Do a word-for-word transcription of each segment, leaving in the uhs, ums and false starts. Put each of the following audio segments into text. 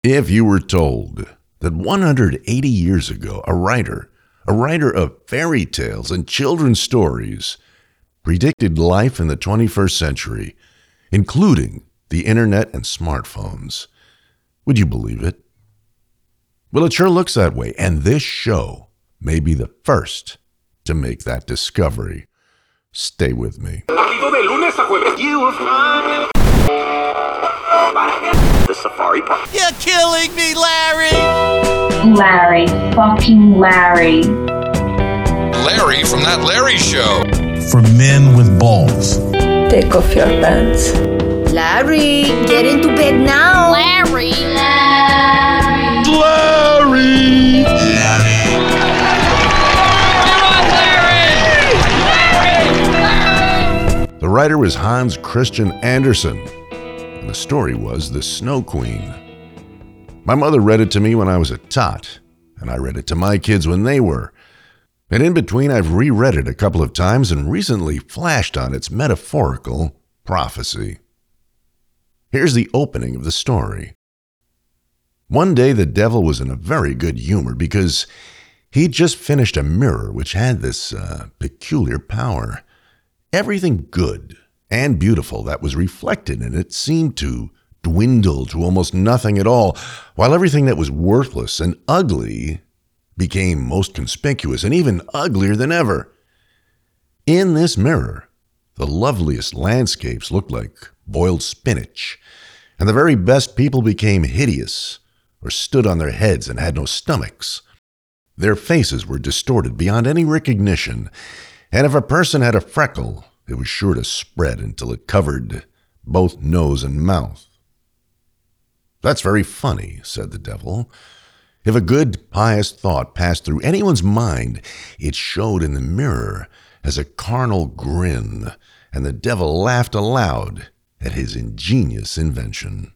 If you were told that one hundred eighty years ago, a writer, a writer of fairy tales and children's stories, predicted life in the twenty-first century, including the internet and smartphones, would you believe it? Well, it sure looks that way, and this show may be the first to make that discovery. Stay with me. The Safari Park. You're killing me, Larry! Larry. Fucking Larry. Larry from That Larry Show. For men with balls. Take off your pants. Larry, get into bed now. Larry. Larry. Larry. Larry. The writer was Hans Christian Andersen. And the story was The Snow Queen. My mother read it to me when I was a tot, and I read it to my kids when they were. And in between, I've reread it a couple of times and recently flashed on its metaphorical prophecy. Here's the opening of the story. One day, the devil was in a very good humor because he'd just finished a mirror which had this uh, peculiar power. Everything good and beautiful that was reflected in it seemed to dwindle to almost nothing at all, while everything that was worthless and ugly became most conspicuous and even uglier than ever. In this mirror, the loveliest landscapes looked like boiled spinach, and the very best people became hideous or stood on their heads and had no stomachs. Their faces were distorted beyond any recognition, and if a person had a freckle, it was sure to spread until it covered both nose and mouth. That's very funny, said the devil. If a good, pious thought passed through anyone's mind, it showed in the mirror as a carnal grin, and the devil laughed aloud at his ingenious invention.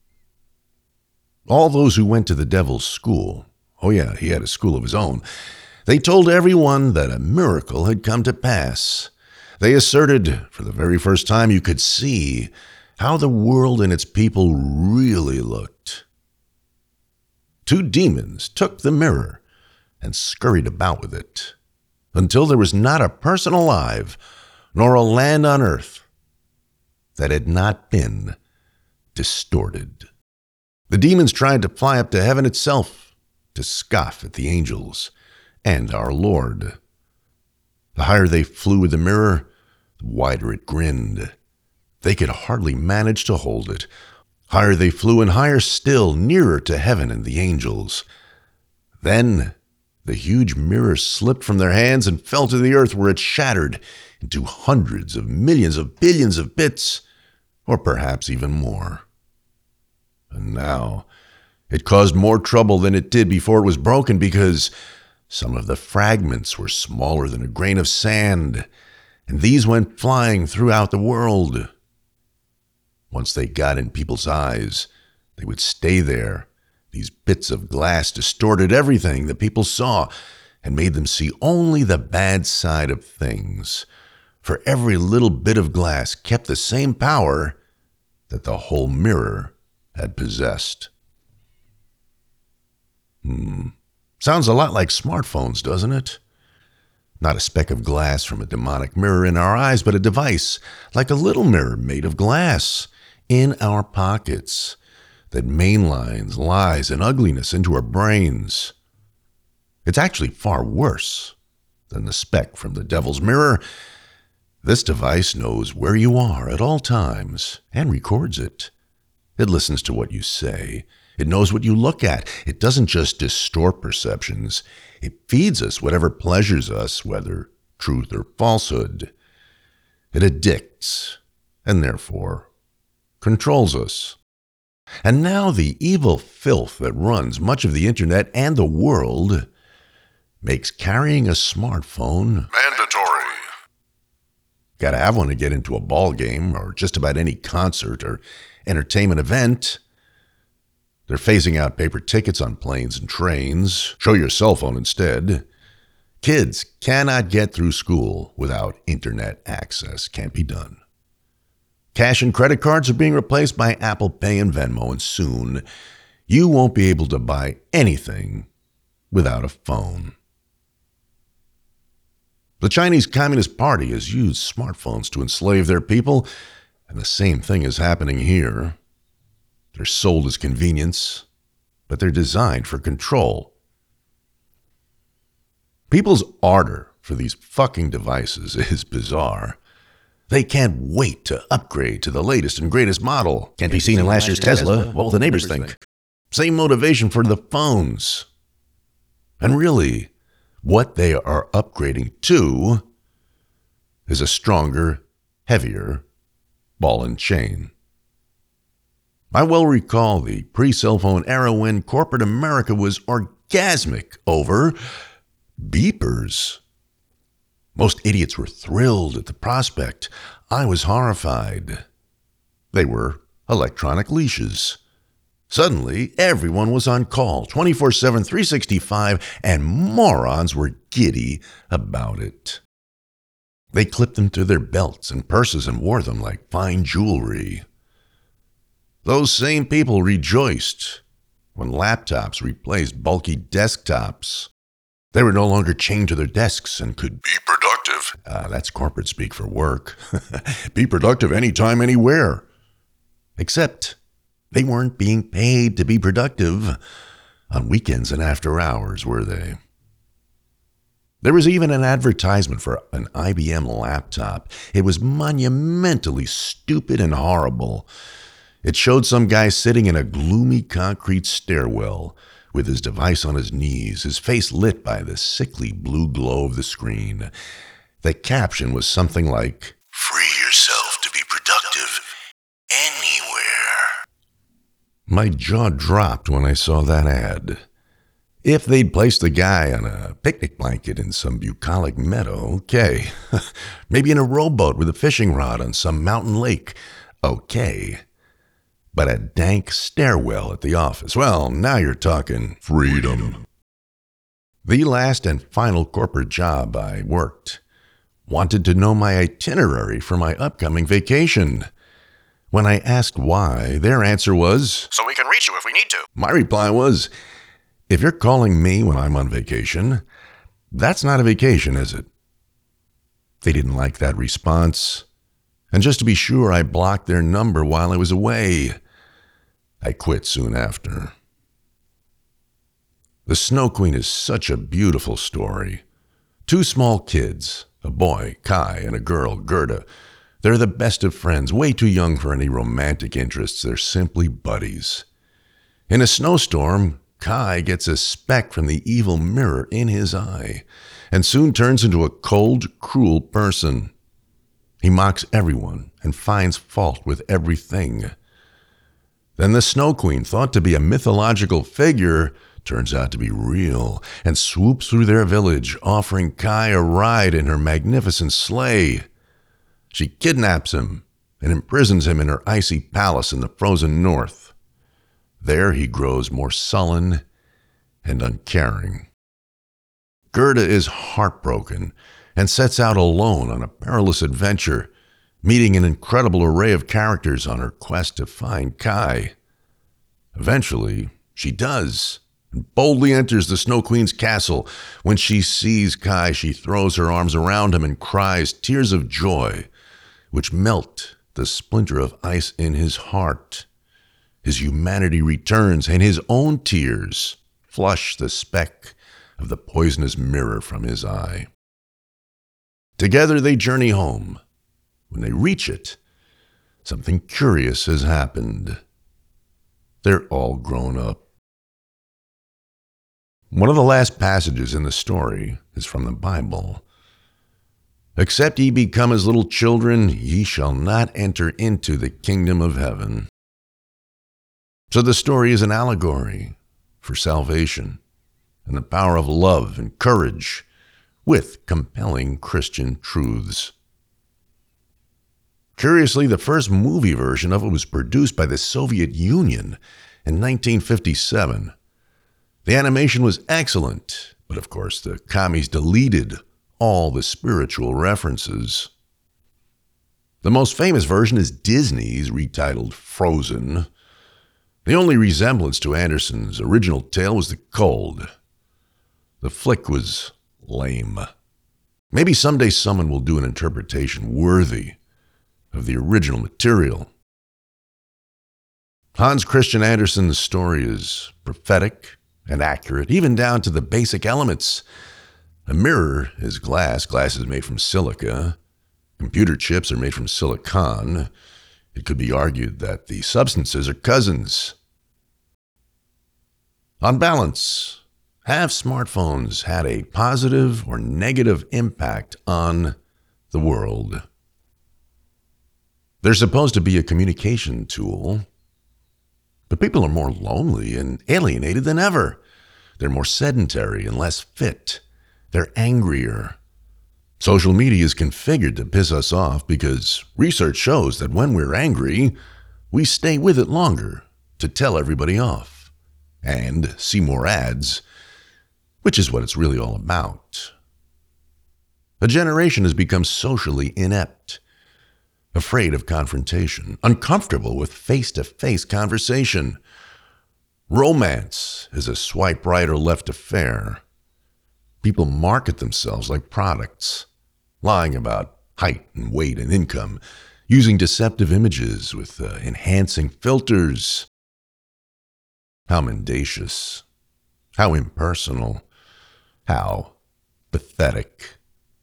All those who went to the devil's school, oh yeah, he had a school of his own, they told everyone that a miracle had come to pass. They asserted, for the very first time, you could see how the world and its people really looked. Two demons took the mirror and scurried about with it until there was not a person alive, nor a land on earth, that had not been distorted. The demons tried to fly up to heaven itself to scoff at the angels and our Lord. The higher they flew with the mirror, the wider it grinned. They could hardly manage to hold it. Higher they flew, and higher still, nearer to heaven and the angels. Then the huge mirror slipped from their hands and fell to the earth, where it shattered into hundreds of millions of billions of bits, or perhaps even more. And now it caused more trouble than it did before it was broken, because some of the fragments were smaller than a grain of sand, and these went flying throughout the world. Once they got in people's eyes, they would stay there. These bits of glass distorted everything that people saw and made them see only the bad side of things. For every little bit of glass kept the same power that the whole mirror had possessed. Hmm. Sounds a lot like smartphones, doesn't it? Not a speck of glass from a demonic mirror in our eyes, but a device like a little mirror made of glass in our pockets that mainlines lies and ugliness into our brains. It's actually far worse than the speck from the devil's mirror. This device knows where you are at all times and records it. It listens to what you say. It knows what you look at. It doesn't just distort perceptions. It feeds us whatever pleasures us, whether truth or falsehood. It addicts, and therefore controls us. And now the evil filth that runs much of the internet and the world makes carrying a smartphone mandatory. Gotta have one to get into a ball game or just about any concert or entertainment event. They're phasing out paper tickets on planes and trains. Show your cell phone instead. Kids cannot get through school without internet access. Can't be done. Cash and credit cards are being replaced by Apple Pay and Venmo, and soon you won't be able to buy anything without a phone. The Chinese Communist Party has used smartphones to enslave their people, and the same thing is happening here. They're sold as convenience, but they're designed for control. People's ardor for these fucking devices is bizarre. They can't wait to upgrade to the latest and greatest model. Can't be seen in last year's Tesla. What will the neighbors think? Same motivation for the phones. And really, what they are upgrading to is a stronger, heavier ball and chain. I well recall the pre-cell phone era when corporate America was orgasmic over beepers. Most idiots were thrilled at the prospect. I was horrified. They were electronic leashes. Suddenly, everyone was on call, twenty-four seven, three sixty-five, and morons were giddy about it. They clipped them to their belts and purses and wore them like fine jewelry. Those same people rejoiced when laptops replaced bulky desktops. They were no longer chained to their desks and could be productive. Uh, that's corporate speak for work. Be productive anytime, anywhere. Except they weren't being paid to be productive on weekends and after hours, were they? There was even an advertisement for an I B M laptop. It was monumentally stupid and horrible. It showed some guy sitting in a gloomy concrete stairwell with his device on his knees, his face lit by the sickly blue glow of the screen. The caption was something like, "Free yourself to be productive anywhere." My jaw dropped when I saw that ad. If they'd placed the guy on a picnic blanket in some bucolic meadow, okay. Maybe in a rowboat with a fishing rod on some mountain lake, okay. But a dank stairwell at the office, well, now you're talking freedom. The last and final corporate job I worked wanted to know my itinerary for my upcoming vacation. When I asked why, their answer was, So we can reach you if we need to. My reply was, if you're calling me when I'm on vacation, that's not a vacation, is it? They didn't like that response. And just to be sure, I blocked their number while I was away. I quit soon after. The Snow Queen is such a beautiful story. Two small kids, a boy, Kai, and a girl, Gerda. They're the best of friends, way too young for any romantic interests. They're simply buddies. In a snowstorm, Kai gets a speck from the evil mirror in his eye and soon turns into a cold, cruel person. He mocks everyone and finds fault with everything. Then the Snow Queen, thought to be a mythological figure, turns out to be real and swoops through their village, offering Kai a ride in her magnificent sleigh. She kidnaps him and imprisons him in her icy palace in the frozen north. There he grows more sullen and uncaring. Gerda is heartbroken and sets out alone on a perilous adventure, meeting an incredible array of characters on her quest to find Kai. Eventually, she does, and boldly enters the Snow Queen's castle. When she sees Kai, she throws her arms around him and cries tears of joy, which melt the splinter of ice in his heart. His humanity returns, and his own tears flush the speck of the poisonous mirror from his eye. Together they journey home. When they reach it, something curious has happened. They're all grown up. One of the last passages in the story is from the Bible. Except ye become as little children, ye shall not enter into the kingdom of heaven. So the story is an allegory for salvation and the power of love and courage with compelling Christian truths. Curiously, the first movie version of it was produced by the Soviet Union in nineteen fifty-seven. The animation was excellent, but of course the commies deleted all the spiritual references. The most famous version is Disney's, retitled Frozen. The only resemblance to Anderson's original tale was the cold. The flick was lame. Maybe someday someone will do an interpretation worthy of the original material. Hans Christian Andersen's story is prophetic and accurate, even down to the basic elements. A mirror is glass. Glass is made from silica. Computer chips are made from silicon. It could be argued that the substances are cousins. On balance, have smartphones had a positive or negative impact on the world? They're supposed to be a communication tool, but people are more lonely and alienated than ever. They're more sedentary and less fit. They're angrier. Social media is configured to piss us off because research shows that when we're angry, we stay with it longer to tell everybody off and see more ads, which is what it's really all about. A generation has become socially inept, afraid of confrontation, uncomfortable with face-to-face conversation. Romance is a swipe right or left affair. People market themselves like products, lying about height and weight and income, using deceptive images with uh, enhancing filters. How mendacious, how impersonal, how pathetic.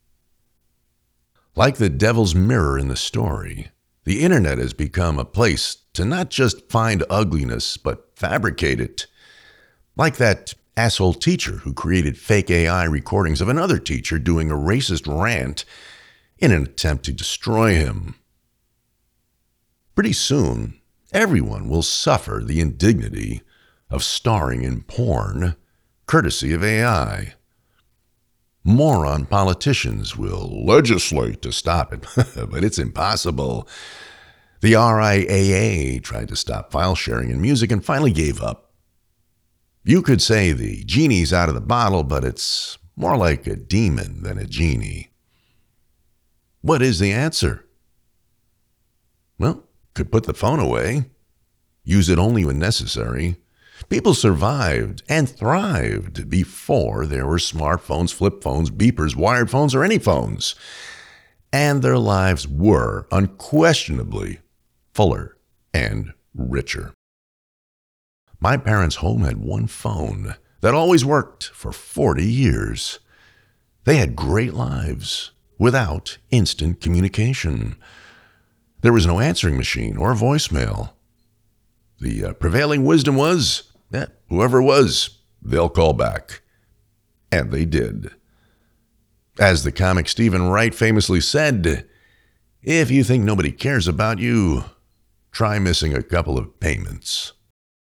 Like the devil's mirror in the story, the internet has become a place to not just find ugliness, but fabricate it. Like that asshole teacher who created fake A I recordings of another teacher doing a racist rant in an attempt to destroy him. Pretty soon, everyone will suffer the indignity of starring in porn, courtesy of A I. Moron politicians will legislate to stop it, but it's impossible. The R I A A tried to stop file sharing in music and finally gave up. You could say the genie's out of the bottle, but it's more like a demon than a genie. What is the answer? Well, could put the phone away, use it only when necessary. People survived and thrived before there were smartphones, flip phones, beepers, wired phones, or any phones. And their lives were unquestionably fuller and richer. My parents' home had one phone that always worked for forty years. They had great lives without instant communication. There was no answering machine or voicemail. The uh, prevailing wisdom was, eh, whoever it was, they'll call back. And they did. As the comic Stephen Wright famously said, if you think nobody cares about you, try missing a couple of payments.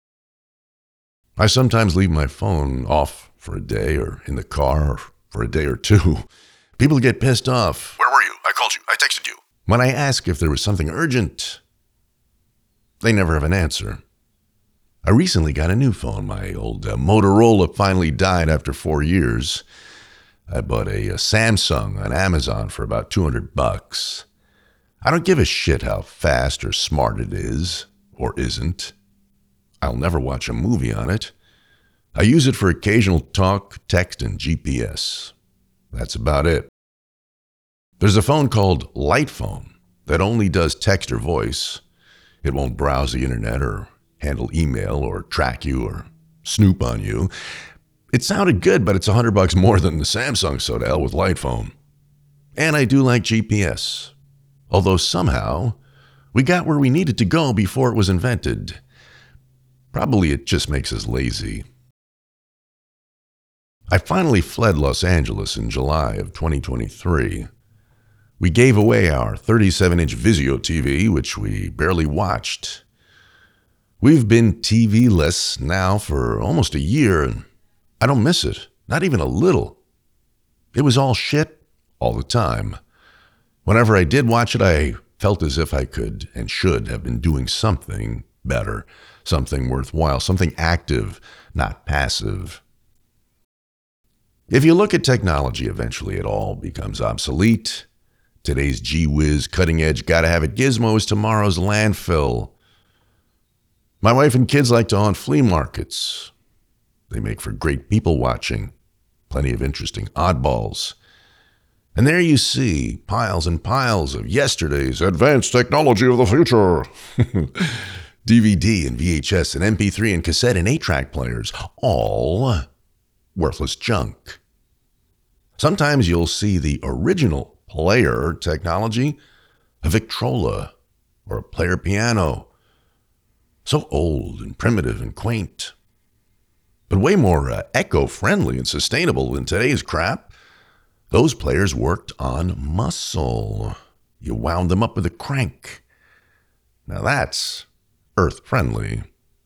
I sometimes leave my phone off for a day or in the car for a day or two. People get pissed off. Where were you? I called you. I texted you. When I ask if there was something urgent, they never have an answer. I recently got a new phone. My old uh, Motorola finally died after four years. I bought a, a Samsung on Amazon for about two hundred bucks. I don't give a shit how fast or smart it is or isn't. I'll never watch a movie on it. I use it for occasional talk, text, and G P S. That's about it. There's a phone called Light Phone that only does text or voice. It won't browse the internet or handle email or track you or snoop on you. It sounded good, but it's a hundred bucks more than the Samsung, so to hell with Light Phone. And I do like G P S, although somehow we got where we needed to go before it was invented. Probably it just makes us lazy. I finally fled Los Angeles in July of twenty twenty-three. We gave away our thirty-seven inch Vizio T V, which we barely watched. We've been T V-less now for almost a year, and I don't miss it, not even a little. It was all shit all the time. Whenever I did watch it, I felt as if I could and should have been doing something better, something worthwhile, something active, not passive. If you look at technology, eventually it all becomes obsolete. Today's gee-whiz, cutting-edge, gotta-have-it gizmo is tomorrow's landfill. My wife and kids like to haunt flea markets. They make for great people watching. Plenty of interesting oddballs. And there you see piles and piles of yesterday's advanced technology of the future. D V D and V H S and M P three and cassette and eight-track players, all worthless junk. Sometimes you'll see the original player technology, a Victrola or a player piano. So old and primitive and quaint. But way more uh, eco-friendly and sustainable than today's crap. Those players worked on muscle. You wound them up with a crank. Now that's earth-friendly.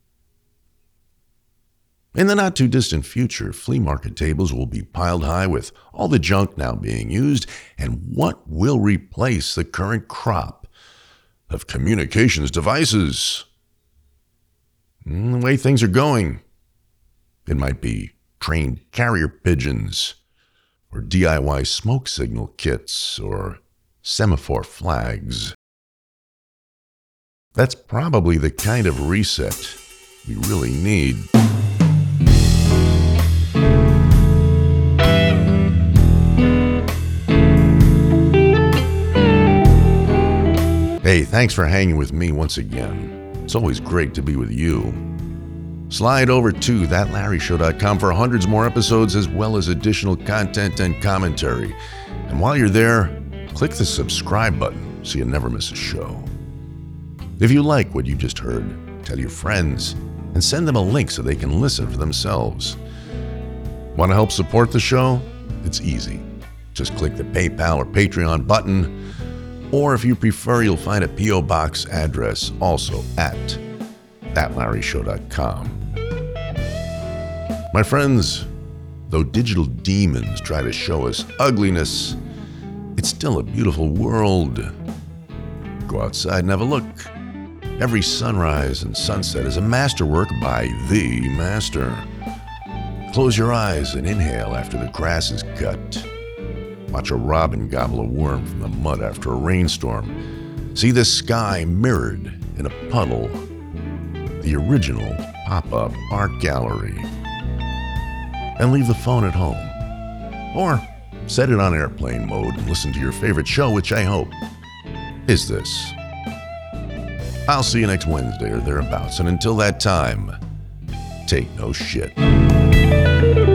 In the not-too-distant future, flea market tables will be piled high with all the junk now being used, and what will replace the current crop of communications devices? The way things are going, it might be trained carrier pigeons, or D I Y smoke signal kits, or semaphore flags. That's probably the kind of reset we really need. Hey, thanks for hanging with me once again. It's always great to be with you. Slide over to that larry show dot com for hundreds more episodes as well as additional content and commentary. And while you're there, click the subscribe button so you never miss a show. If you like what you just heard, tell your friends and send them a link so they can listen for themselves. Want to help support the show? It's easy. Just click the PayPal or Patreon button. Or if you prefer, you'll find a P O box address also at that larry show dot com. My friends, though digital demons try to show us ugliness, it's still a beautiful world. Go outside and have a look. Every sunrise and sunset is a masterwork by the master. Close your eyes and inhale after the grass is cut. Watch a robin gobble a worm from the mud after a rainstorm. See the sky mirrored in a puddle. The original pop-up art gallery. And leave the phone at home. Or set it on airplane mode and listen to your favorite show, which I hope is this. I'll see you next Wednesday or thereabouts, and until that time, take no shit.